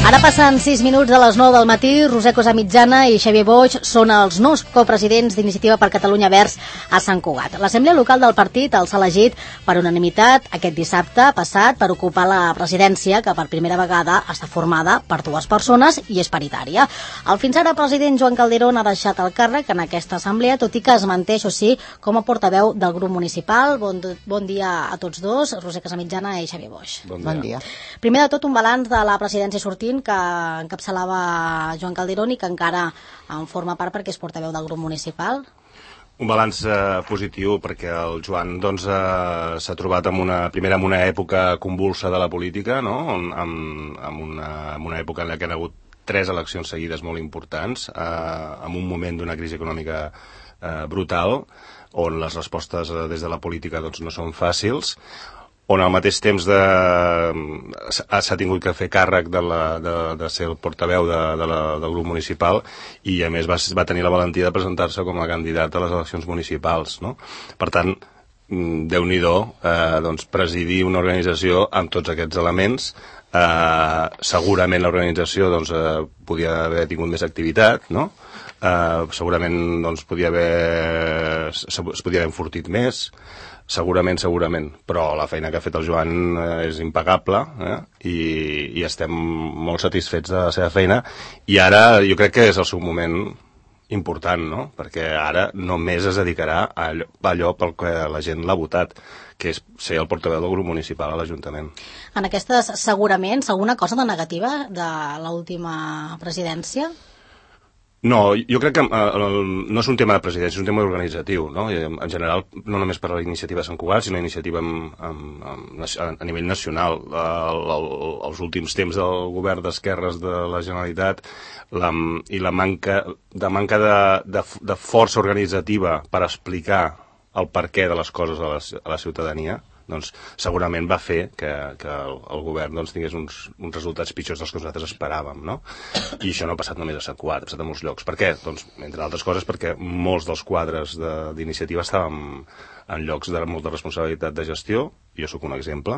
Ara passen 6 minuts de les 9 del matí. Roser Cosamitjana i Xavier Boix són els nous copresidents d'Iniciativa per Catalunya Verds a Sant Cugat. L'Assemblea Local del partit els ha elegit per unanimitat aquest dissabte passat per ocupar la presidència, que per primera vegada està formada per 2 persones i és paritària. El fins ara president Joan Calderón ha deixat el càrrec en aquesta assemblea, tot i que es manté, això sí, com a portaveu del grup municipal. Bon dia a tots dos, Roser Cosamitjana i Xavier Boix. Bon dia. Primer de tot, un balanç de la presidència sortint que encapçalava Joan Calderón i que encara en forma part perquè és portaveu del grup municipal. Un balanç positiu perquè el Joan s'ha trobat en una època convulsa de la política, no? en una època en la que hi ha hagut 3 eleccions seguides molt importants, en un moment d'una crisi econòmica brutal, on les respostes des de la política no són fàcils, on al mateix temps s'ha tingut que fer càrrec de ser el portaveu del grup municipal i a més va tenir la valentia de presentar-se com a candidat a les eleccions municipals, no? Per tant, Déu-n'hi-do, presidir una organització amb tots aquests elements. Segurament l'organització podia haver tingut més activitat, no? Segurament es podia haver enfortit més, segurament, però la feina que ha fet el Joan és impecable, i estem molt satisfets de la seva feina, i ara jo crec que és el seu moment important, no? Perquè ara només es dedicarà a allò pel que la gent l'ha votat, que és ser el portaveu del grup municipal a l'Ajuntament. En aquestes segurament, alguna cosa de negativa de l'última presidència? No, jo crec que no és un tema de presidència, és un tema organitzatiu, no? En general, no només per a la iniciativa de Sant Cugat, sinó iniciativa a nivell nacional. Els últims temps del govern d'esquerres de la Generalitat i la manca de força organitzativa per explicar el perquè de les coses a la ciutadania, segurament va fer que el govern tingués uns resultats pitjors dels que nosaltres esperàvem, no? I això no ha passat només a Sant Cugat, ha passat a molts llocs. Per què? Entre altres coses, perquè molts dels quadres d'iniciativa estàvem en llocs de molta responsabilitat de gestió, jo sóc un exemple,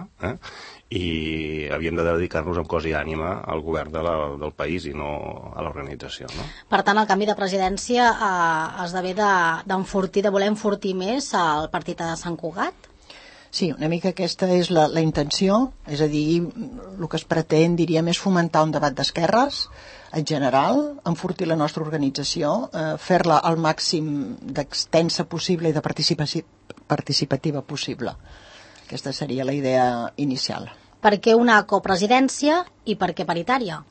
i havíem de dedicar-nos amb cos i ànima al govern del país i no a l'organització, no? Per tant, el canvi de presidència esdevé d'enfortir, de voler enfortir més el partit de Sant Cugat? Sí, una mica aquesta és la intenció, és a dir, el que es pretén, diríem, és fomentar un debat d'esquerres, en general, enfortir la nostra organització, fer-la al màxim d'extensa possible i de participativa possible. Aquesta seria la idea inicial. Per què una copresidència i per què paritària?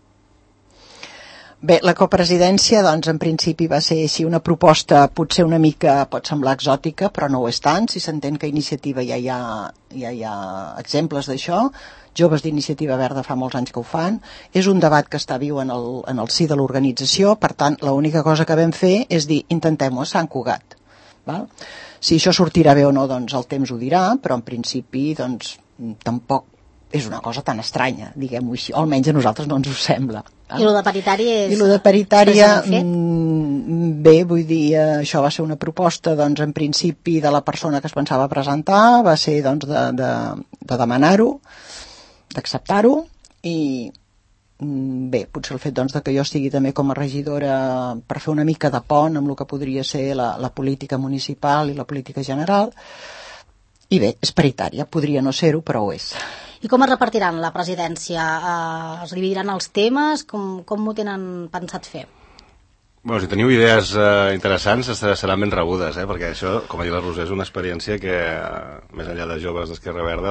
Bé, la copresidència, en principi va ser així una proposta, potser una mica, pot semblar exòtica, però no ho és tant. Si s'entén que a Iniciativa ja hi ha exemples d'això, joves d'Iniciativa Verda fa molts anys que ho fan, és un debat que està viu en el si de l'organització, per tant, l'única cosa que vam fer és dir, intentem-ho a Sant Cugat. Val? Si això sortirà bé o no, el temps ho dirà, però en principi, tampoc és una cosa tan estranya, diguem-ho així, o almenys a nosaltres no ens ho sembla. I el de paritari és... I el de paritària, bé, vull dir, això va ser una proposta, en principi, de la persona que es pensava presentar, va ser, de demanar-ho, d'acceptar-ho, i bé, potser el fet, que jo estigui també com a regidora per fer una mica de pont amb el que podria ser la política municipal i la política general, i bé, és paritària, podria no ser-ho, però ho és. I com es repartiran la presidència? Es dividiran els temes? Com ho tenen pensat fer? Bé, si teniu idees interessants, seran ben rebudes, perquè això, com ha dit la Roser, és una experiència que, més enllà de joves d'Esquerra Verda,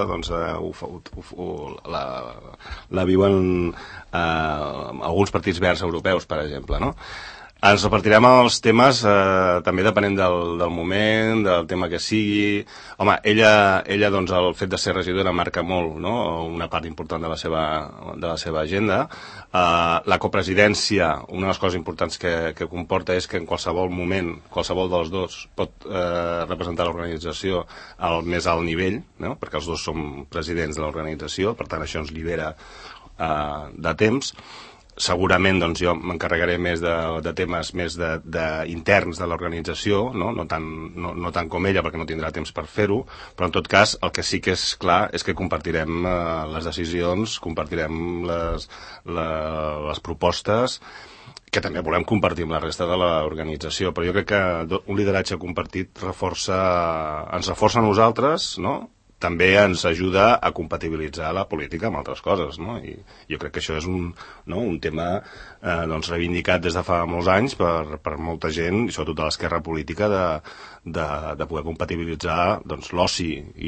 la viuen alguns partits verds europeus, per exemple, no? Ens repartirem els temes també depenent del moment, del tema que sigui. Home, ella el fet de ser regidora marca molt, no? Una part important de la seva agenda. La copresidència, una de les coses importants que comporta és que en qualsevol moment, qualsevol dels dos pot representar l'organització al més alt nivell, no? Perquè els dos som presidents de l'organització, per tant això ens llibera de temps. segurament doncs, jo m'encarregaré més de temes més interns de l'organització, no tant com ella, perquè no tindrà temps per fer-ho, però en tot cas el que sí que és clar és que compartirem les decisions, compartirem les propostes, que també volem compartir amb la resta de l'organització, però jo crec que un lideratge compartit ens reforça a nosaltres, no? També ens ajuda a compatibilitzar la política amb altres coses, no? I jo crec que això és un tema reivindicat des de fa molts anys per molta gent, i sobretot de l'esquerra política, de poder compatibilitzar l'oci i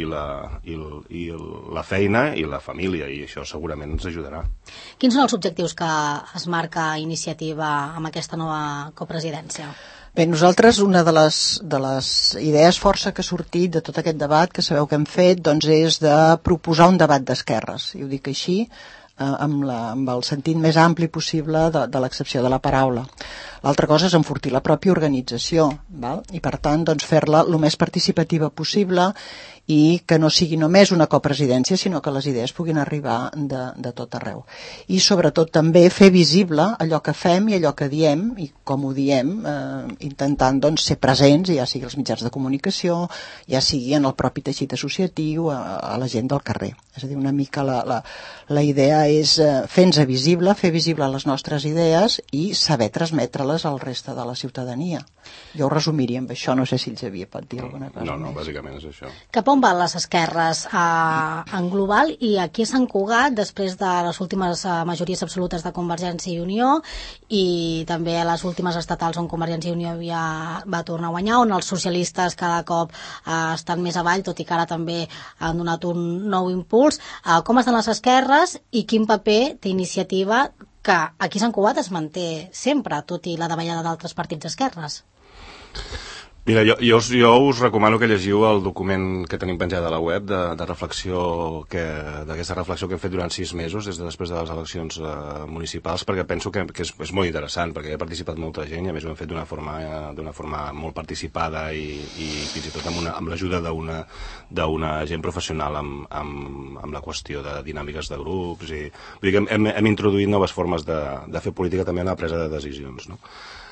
la feina i la família, i això segurament ens ajudarà. Quins són els objectius que es marca Iniciativa amb aquesta nova copresidència? Bé, nosaltres una de les idees força que ha sortit de tot aquest debat que sabeu que hem fet doncs és de proposar un debat d'esquerres, i ho dic així, amb el sentit més ampli possible de l'accepció de la paraula. L'altra cosa és enfortir la pròpia organització, val? I per tant doncs, fer-la el més participativa possible i que no sigui només una copresidència, sinó que les idees puguin arribar de tot arreu. I sobretot també fer visible allò que fem i allò que diem, i com ho diem, intentant doncs, ser presents, ja sigui als mitjans de comunicació, ja sigui en el propi teixit associatiu, a la gent del carrer. És a dir, una mica la idea és fer-nos visible, fer visible les nostres idees i saber transmetre-les al reste de la ciutadania. Jo ho resumiria amb això, no sé si el Xavier pot dir alguna cosa més. No, bàsicament és això. Cap on van les esquerres en global, i aquí a Sant Cugat, després de les últimes majories absolutes de Convergència i Unió i també a les últimes estatals on Convergència i Unió ja va tornar a guanyar, on els socialistes cada cop estan més avall, tot i que ara també han donat un nou impuls. Com estan les esquerres i quin paper té Iniciativa, que aquí a Sant Cugat es manté sempre, tot i la davallada d'altres partits d'esquerres? Mira, jo us recomano que llegiu el document que tenim penjat a la web de reflexió, d'aquesta reflexió que hem fet durant 6 mesos després de les eleccions municipals, perquè penso que és molt interessant, perquè hi ha participat molta gent i a més ho hem fet d'una forma molt participada i fins i tot amb l'ajuda d'una gent professional amb la qüestió de dinàmiques de grups. Vull dir que hem introduït noves formes de fer política també en la presa de decisions, no?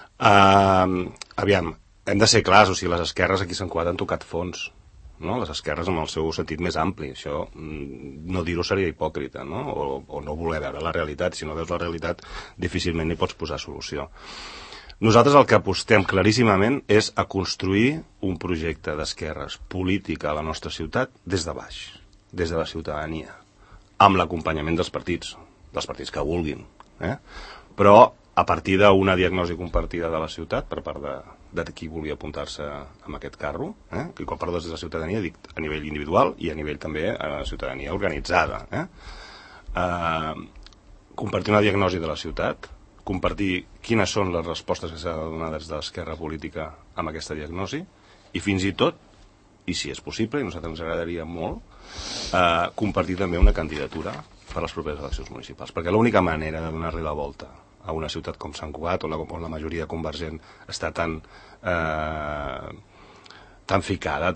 Aviam, hem de ser clars, o sigui, les esquerres aquí a Sant Cugat han tocat fons, no? Les esquerres amb el seu sentit més ampli, això no dir-ho seria hipòcrita, no? O no voler veure la realitat. Si no veus la realitat difícilment hi pots posar solució. Nosaltres el que apostem claríssimament és a construir un projecte d'esquerres política a la nostra ciutat des de baix, des de la ciutadania, amb l'acompanyament dels partits que vulguin, però a partir d'una diagnosi compartida de la ciutat per part de qui vulgui apuntar-se amb aquest carro, i quan parlo des de la ciutadania dic a nivell individual i a nivell també a la ciutadania organitzada. Compartir una diagnosi de la ciutat, compartir quines són les respostes que s'han de donar des de l'esquerra política amb aquesta diagnosi, i fins i tot, i si és possible, i a nosaltres ens agradaria molt, compartir també una candidatura per a les properes eleccions municipals, perquè l'única manera de donar-li la volta a una ciutat com Sant Cugat, on la majoria convergent està tan ficada,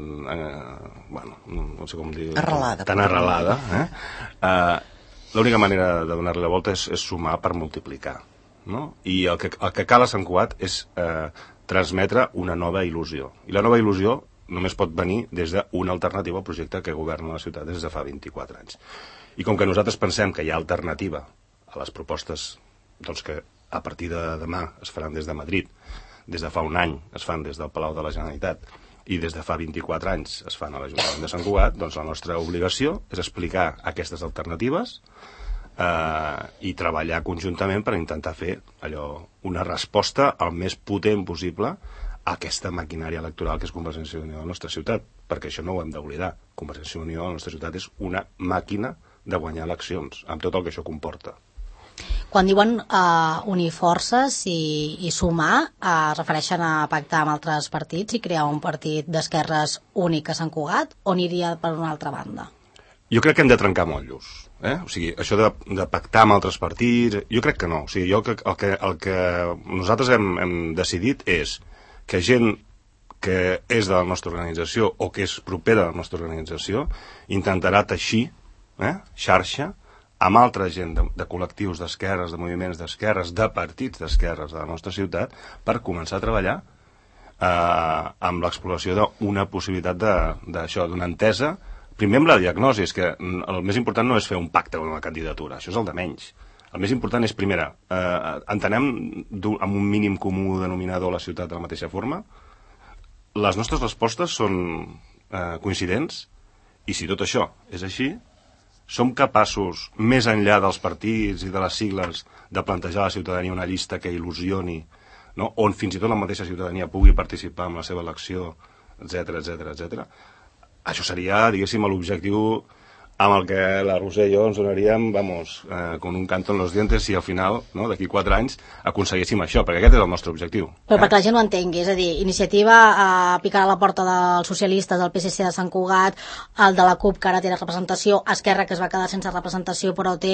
no sé com dir... Tan arrelada. L'única manera de donar-li la volta és sumar per multiplicar, no? I el que cal a Sant Cugat és transmetre una nova il·lusió. I la nova il·lusió només pot venir des d'una alternativa al projecte que governa la ciutat des de fa 24 anys. I com que nosaltres pensem que hi ha alternativa a les propostes que a partir de demà es faran des de Madrid, des de fa un any es fan des del Palau de la Generalitat i des de fa 24 anys es fan a l'Ajuntament de Sant Cugat, doncs la nostra obligació és explicar aquestes alternatives i treballar conjuntament per intentar fer una resposta el més potent possible a aquesta maquinària electoral que és Convergència i Unió a la nostra ciutat, perquè això no ho hem d'oblidar. Convergència i Unió a la nostra ciutat és una màquina de guanyar eleccions, amb tot el que això comporta. Quan diuen unir forces i sumar, es refereixen a pactar amb altres partits i crear un partit d'esquerres únic a Sant Cugat, o aniria per una altra banda? Jo crec que hem de trencar motllos. O sigui, això de pactar amb altres partits, jo crec que no. O sigui, el que nosaltres hem decidit és que gent que és de la nostra organització o que és propera a la nostra organització intentarà teixir xarxa amb altra gent de col·lectius d'esquerres, de moviments d'esquerres, de partits d'esquerres de la nostra ciutat, per començar a treballar amb l'exploració d'una possibilitat d'això, d'una entesa, primer amb la diagnosi, és que el més important no és fer un pacte o una candidatura, això és el de menys. El més important és, primera, entenem amb un mínim comú denominador la ciutat de la mateixa forma, les nostres respostes són coincidents, i si tot això és així, som capaços, més enllà dels partits i de les sigles, de plantejar a la ciutadania una llista que il·lusioni, no? On fins i tot la mateixa ciutadania pugui participar en la seva elecció, etc. Això seria, diguéssim, l'objectiu amb el que la Roser i jo ens donaríem, con un canto en los dientes, si al final, no, d'aquí 4 anys, aconseguíssim això, perquè aquest és el nostre objectiu. Però perquè la gent ho entengui, és a dir, Iniciativa picarà a la porta dels socialistes, del PSC de Sant Cugat, el de la CUP, que ara té representació, Esquerra, que es va quedar sense representació, però té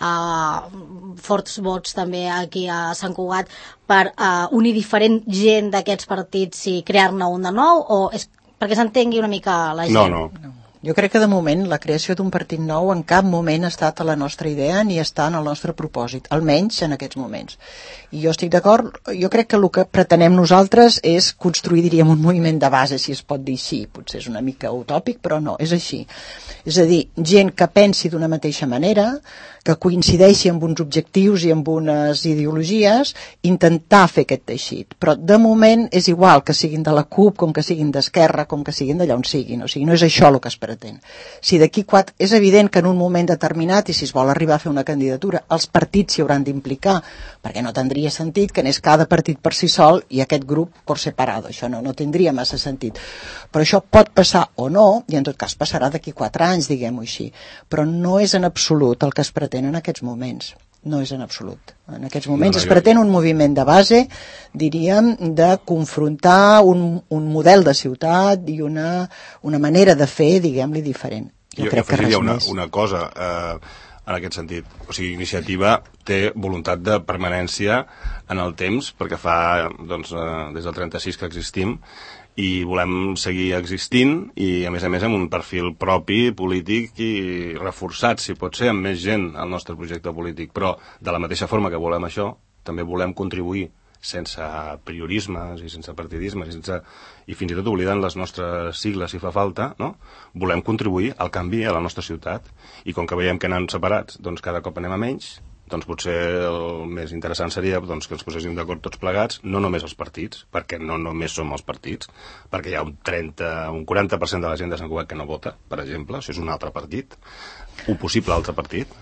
forts vots també aquí a Sant Cugat, per unir diferent gent d'aquests partits i crear-ne un de nou, o és perquè s'entengui una mica la gent? No. Jo crec que de moment la creació d'un partit nou en cap moment ha estat a la nostra idea ni està en el nostre propòsit, almenys en aquests moments. I jo estic d'acord, jo crec que el que pretenem nosaltres és construir, diríem, un moviment de base, si es pot dir així, potser és una mica utòpic, però no, és així. És a dir, gent que pensi d'una mateixa manera, que coincideixi amb uns objectius i amb unes ideologies, intentar fer aquest teixit. Però de moment és igual que siguin de la CUP, com que siguin d'Esquerra, com que siguin d'allà on siguin. O sigui, no és això el que es pretén. Si d'aquí 4... És evident que en un moment determinat, i si es vol arribar a fer una candidatura, els partits s'hi hauran d'implicar, perquè no tindria sentit que anés cada partit per si sol i aquest grup per separat. Això no tindria massa sentit. Però això pot passar o no, i en tot cas passarà d'aquí 4 anys, diguem-ho així. Però no és en absolut el que es pretén en aquests moments. No és en absolut. En aquests moments es pretén un moviment de base, diríem, de confrontar un model de ciutat i una manera de fer, diguem-li, diferent. Jo crec que res més. Una cosa en aquest sentit. O sigui, Iniciativa té voluntat de permanència en el temps, perquè fa des del 36 que existim, i volem seguir existint i, a més amb un perfil propi, polític i reforçat, si pot ser, amb més gent al nostre projecte polític. Però, de la mateixa forma que volem això, també volem contribuir sense priorismes i sense partidismes i fins i tot oblidant les nostres sigles si fa falta, no? Volem contribuir al canvi a la nostra ciutat. I com que veiem que anem separats, doncs cada cop anem a menys, doncs potser el més interessant seria que ens poséssim d'acord tots plegats, no només els partits, perquè no només som els partits, perquè hi ha un 40% de la gent de Sant Cugat que no vota, per exemple, això és un altre partit, un possible altre partit,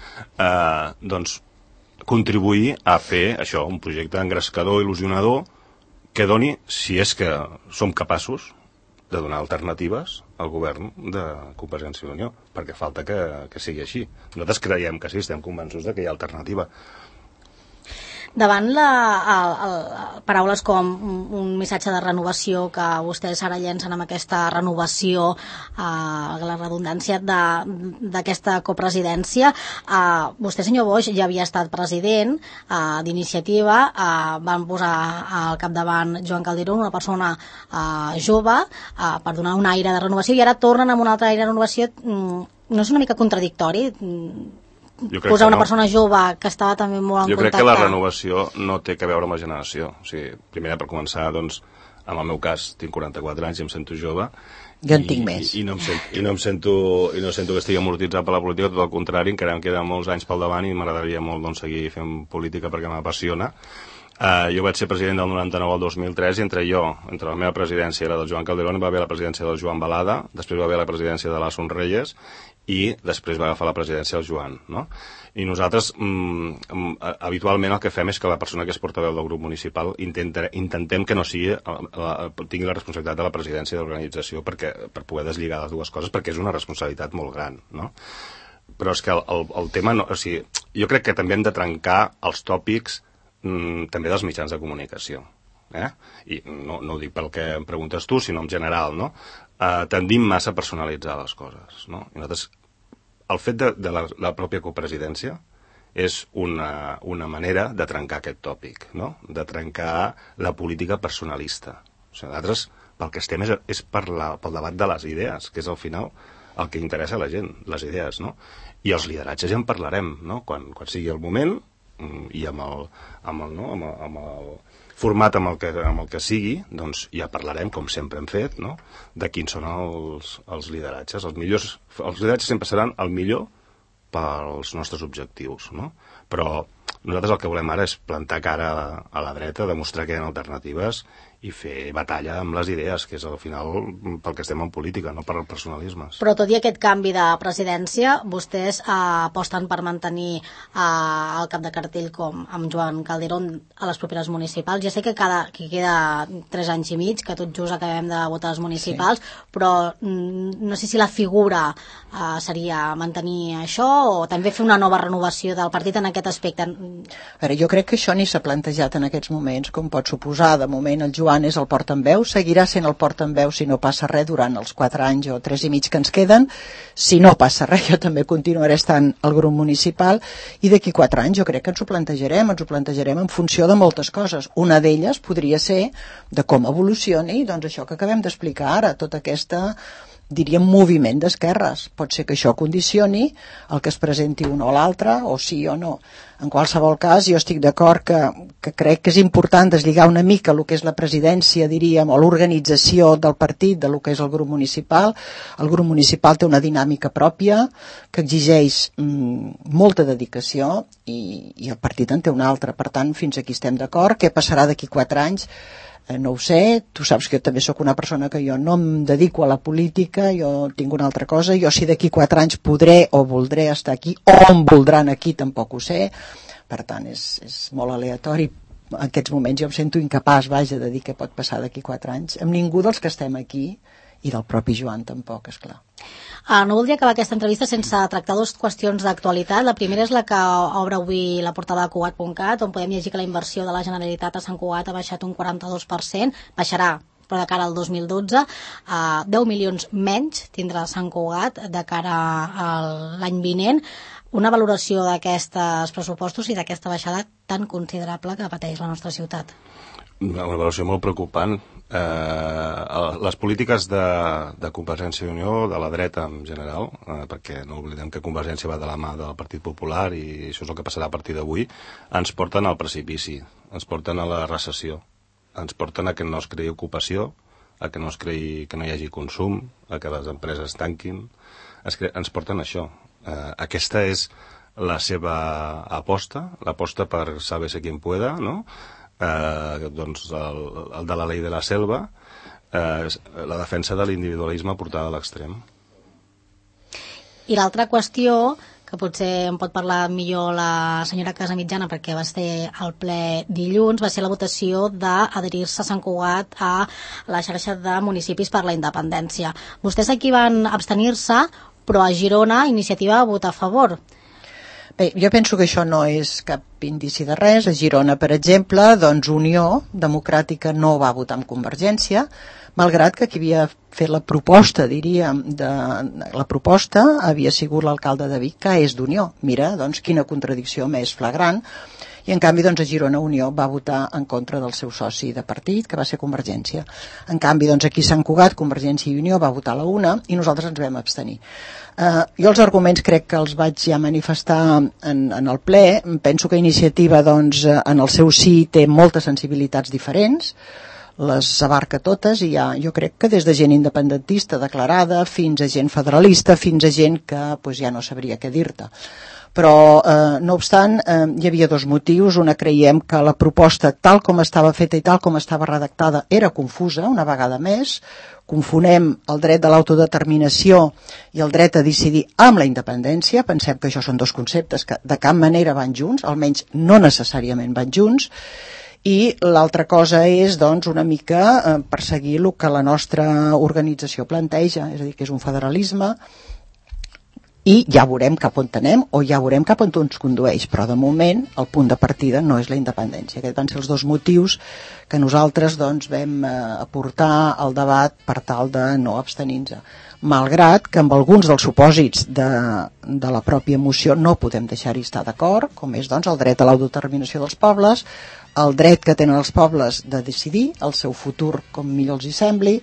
doncs contribuir a fer això, un projecte engrescador, il·lusionador, que doni, si és que som capaços de donar alternatives al govern de Convergència i Unió, perquè falta que sigui així. Nosaltres creiem que sí, estem convençuts de que hi ha alternativa. Davant paraules com un missatge de renovació que vostès ara llencen amb aquesta renovació, la redundància d'aquesta copresidència, vostè, senyor Boix, ja havia estat president d'Iniciativa, van posar al capdavant Joan Calderón, una persona jove, per donar un aire de renovació, i ara tornen amb un altre aire de renovació. No és una mica contradictori posar una persona jove que estava també molt en contacte? Jo crec que la renovació no té que veure amb la generació. O sigui, primer, per començar, doncs, en el meu cas, tinc 44 anys i em sento jove. Jo en tinc més. I no em sento que estigui amortitzat per la política, tot el contrari, encara em queden molts anys pel davant i m'agradaria molt seguir fent política perquè m'apassiona. Jo vaig ser president del 99 al 2003 i entre la meva presidència i la del Joan Calderón va haver la presidència del Joan Balada, després va haver la presidència de l'Asun Reyes i després va agafar la presidència el Joan, no? I nosaltres habitualment el que fem és que la persona que és portaveu del grup municipal intentem que no tingui la responsabilitat de la presidència de l'organització per poder deslligar les dues coses, perquè és una responsabilitat molt gran, no? Però és que el tema jo crec que també hem de trencar els tòpics també dels mitjans de comunicació, i no ho dic pel que em preguntes tu, sinó en general, no? Tendim massa a personalitzar les coses, no? I nosaltres, el fet de la pròpia copresidència és una manera de trencar aquest tòpic, no? De trencar la política personalista. O sigui, nosaltres pel que estem és pel debat de les idees, que és al final el que interessa a la gent, les idees, no? I els lideratges ja en parlarem, no? Quan sigui el moment i amb el format amb el que sigui, doncs ja parlarem, com sempre hem fet, no? De quins són els lideratges. Els lideratges sempre seran el millor pels nostres objectius, no? Però nosaltres el que volem ara és plantar cara a la dreta, demostrar que hi ha alternatives i fer batalla amb les idees, que és al final pel que estem en política, no per personalismes. Però tot i aquest canvi de presidència, vostès aposten per mantenir el cap de cartell com amb Joan Calderón a les properes municipals. Ja sé que queda 3 anys i mig, que tot just acabem de votar les municipals, sí. Però no sé si la figura seria mantenir això o també fer una nova renovació del partit en aquest aspecte. A veure, jo crec que això ni s'ha plantejat en aquests moments, com pot suposar. De moment el Joan és el portaveu, seguirà sent el portaveu si no passa res durant els 4 anys o 3 i mig que ens queden. Si no passa res, jo també continuaré estant al grup municipal i d'aquí 4 anys jo crec que ens ho plantejarem en funció de moltes coses. Una d'elles podria ser de com evolucioni, doncs això que acabem d'explicar ara, tota aquesta, diríem, moviment d'esquerres. Pot ser que això condicioni el que es presenti un o l'altre, o sí o no. En qualsevol cas, jo estic d'acord que crec que és important deslligar una mica el que és la presidència, diríem, o l'organització del partit de lo que és el grup municipal. El grup municipal té una dinàmica pròpia que exigeix molta dedicació i el partit en té una altra. Per tant, fins aquí estem d'acord. Què passarà d'aquí 4 anys? No ho sé, tu saps que jo també sóc una persona que jo no em dedico a la política, jo tinc una altra cosa, jo si d'aquí 4 anys podré o voldré estar aquí, o em voldran aquí, tampoc ho sé, per tant és molt aleatori. En aquests moments jo em sento incapaç, vaja, de dir què pot passar d'aquí 4 anys, amb ningú dels que estem aquí, i del propi Joan tampoc, esclar. No voldria acabar aquesta entrevista sense tractar 2 qüestions d'actualitat. La primera és la que obre avui la portada de Cugat.cat, on podem llegir que la inversió de la Generalitat a Sant Cugat ha baixat un 42%, baixarà però de cara al 2012, 10 milions menys tindrà Sant Cugat de cara a l'any vinent. Una valoració d'aquests pressupostos i d'aquesta baixada tan considerable que pateix la nostra ciutat. Una valoració molt preocupant. Les polítiques de Convergència i Unió, de la dreta en general, perquè no oblidem que Convergència va de la mà del Partit Popular i això és el que passarà a partir d'avui, ens porten al precipici, ens porten a la recessió, ens porten a que no es creï ocupació, a que no hi hagi consum, a que les empreses tanquin, ens porten a això. Aquesta és la seva aposta, l'aposta per sálvese quien pueda, no? Doncs el de la llei de la selva, la defensa de l'individualisme portada a l'extrem. I l'altra qüestió, que potser en pot parlar millor la senyora Casamitjana perquè va ser al ple dilluns, va ser la votació d'adherir-se a Sant Cugat a la xarxa de municipis per la independència. Vostès aquí van abstenir-se, però a Girona Iniciativa va votar a favor. Bé, jo penso que això no és cap indici de res. A Girona, per exemple, doncs Unió Democràtica no va votar amb Convergència, malgrat que qui havia fet la proposta, diríem, la proposta havia sigut l'alcalde de Vic, que és d'Unió. Mira, doncs, quina contradicció més flagrant. I en canvi, doncs, a Girona Unió va votar en contra del seu soci de partit, que va ser Convergència. En canvi, doncs, aquí a Sant Cugat, Convergència i Unió va votar a la una i nosaltres ens vam abstenir. Jo els arguments crec que els vaig ja manifestar en el ple. Penso que Iniciativa, doncs, en el seu sí té moltes sensibilitats diferents, les abarca totes i jo crec que des de gent independentista declarada fins a gent federalista, fins a gent que ja no sabria què dir-te. Però, no obstant, hi havia 2 motius. Una, creiem que la proposta, tal com estava feta i tal com estava redactada, era confusa, una vegada més. Confonem el dret de l'autodeterminació i el dret a decidir amb la independència. Pensem que això són 2 conceptes que de cap manera van junts, almenys no necessàriament van junts. I l'altra cosa és, doncs, una mica perseguir el que la nostra organització planteja, és a dir, que és un federalisme, i ja veurem cap on anem o ja veurem cap on ens condueix, però de moment el punt de partida no és la independència. Aquests van ser els 2 motius que nosaltres doncs, vam aportar al debat per tal de no abstenir-nos. Malgrat que amb alguns dels supòsits de la pròpia moció no podem deixar-hi estar d'acord, com és doncs, el dret a l'autodeterminació dels pobles, el dret que tenen els pobles de decidir el seu futur com millor els hi sembli,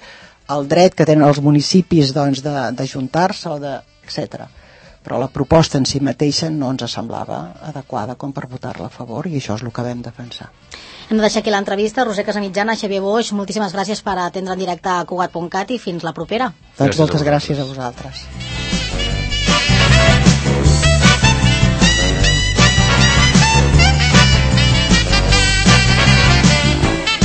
el dret que tenen els municipis doncs, d'ajuntar-se o etc. Però la proposta en si mateixa no ens semblava adequada com per votar-la a favor, i això és el que vam defensar. Hem de deixar aquí l'entrevista. Roser Casamitjana, Xavier Boix, moltíssimes gràcies per atendre en directe a Cugat.cat i fins la propera. Doncs moltes gràcies a vosaltres.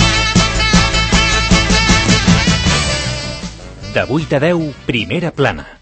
De 8 a 10, Primera Plana.